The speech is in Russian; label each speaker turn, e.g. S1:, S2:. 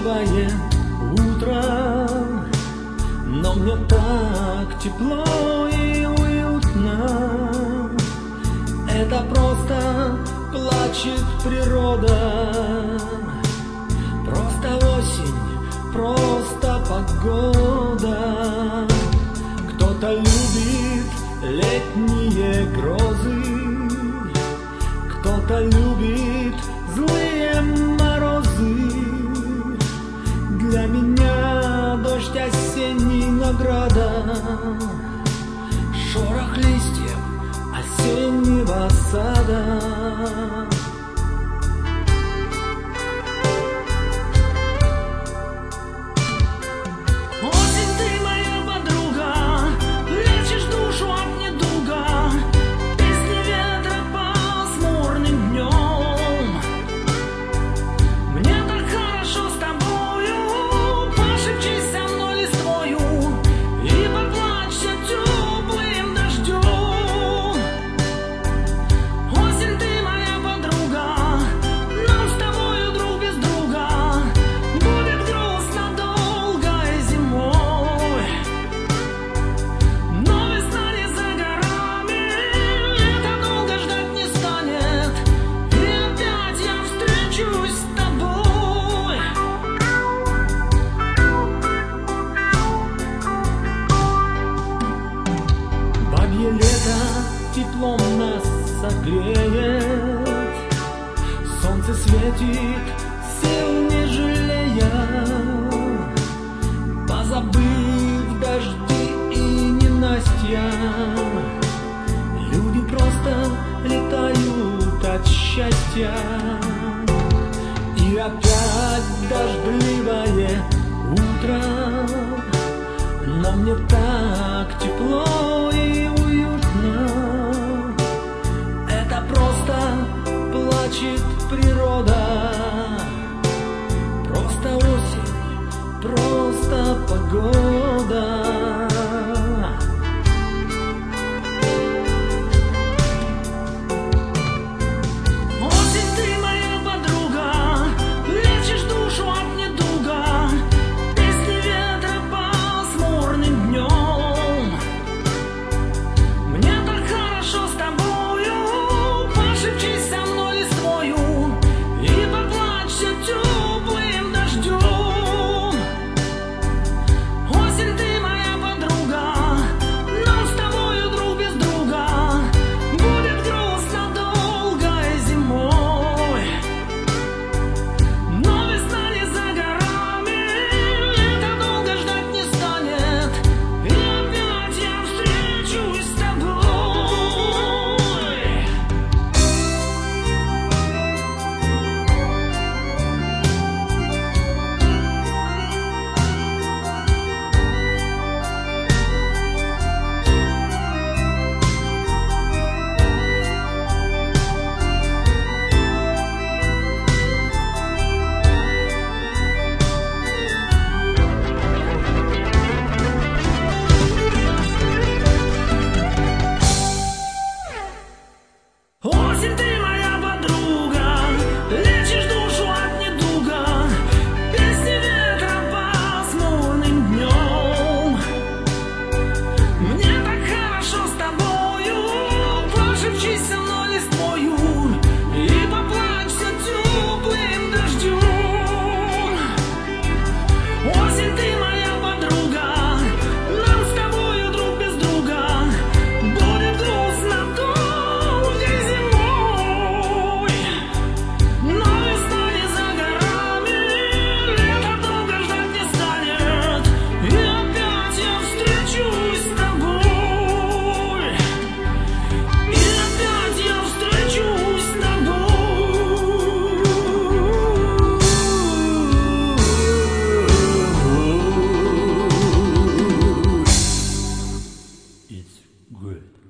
S1: дождливое утро, но мне так тепло и уютно. Это просто плачет природа, просто осень, просто погода. Кто-то любит летние грозы, кто-то любит злые морозы. Для меня дождь осенний награда, шорох листьев осеннего сада. Лето теплом нас согреет, солнце светит, сил не жалея, позабыв дожди и ненастья. Люди просто летают от счастья. И опять дождливое утро, но мне так тепло и уютно. Это просто плачет природа, просто осень, просто погода.
S2: It's good.